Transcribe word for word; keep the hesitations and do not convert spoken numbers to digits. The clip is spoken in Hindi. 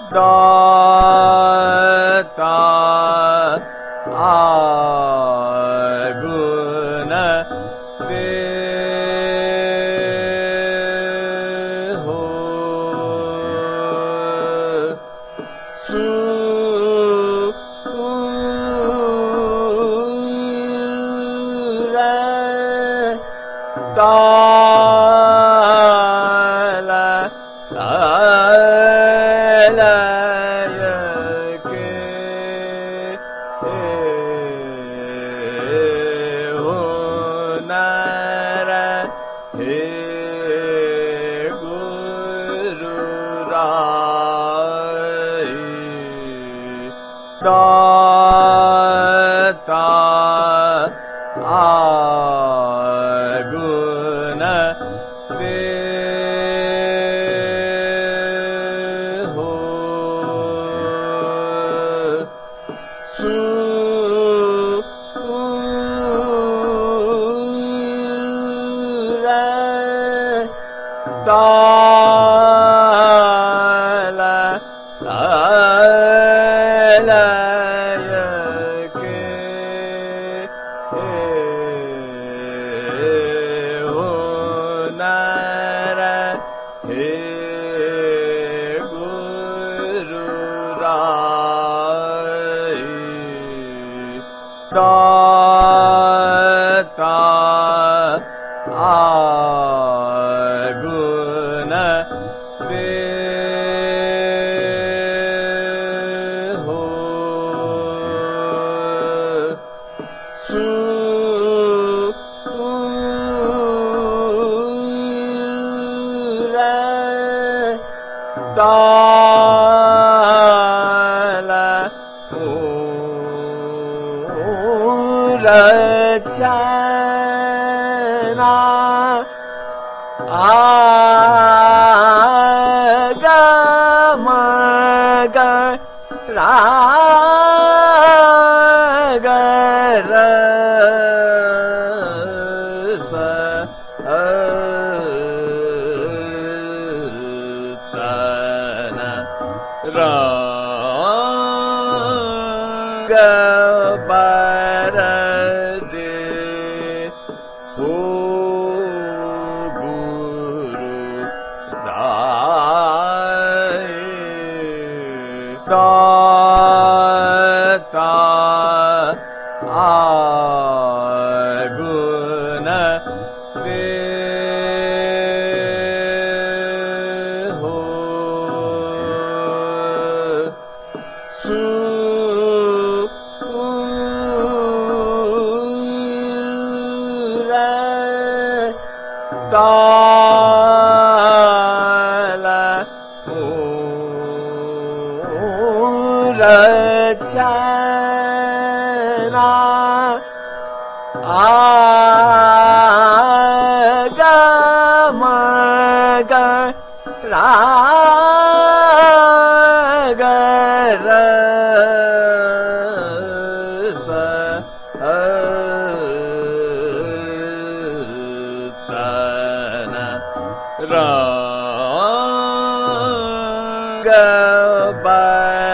दाता आगुण दे हो ताल लय के हुनर हे गुरु राय दाता आगुण दे हो सूर ताल लय के हुनर हे गुरु राय दाता आगुण दे हो सूर ताल रचना आगम राग रस तन रंग बरदे हो गुरु राय दाता आगुण दे हो सूर ताल रचना आगम राग रस तन रंग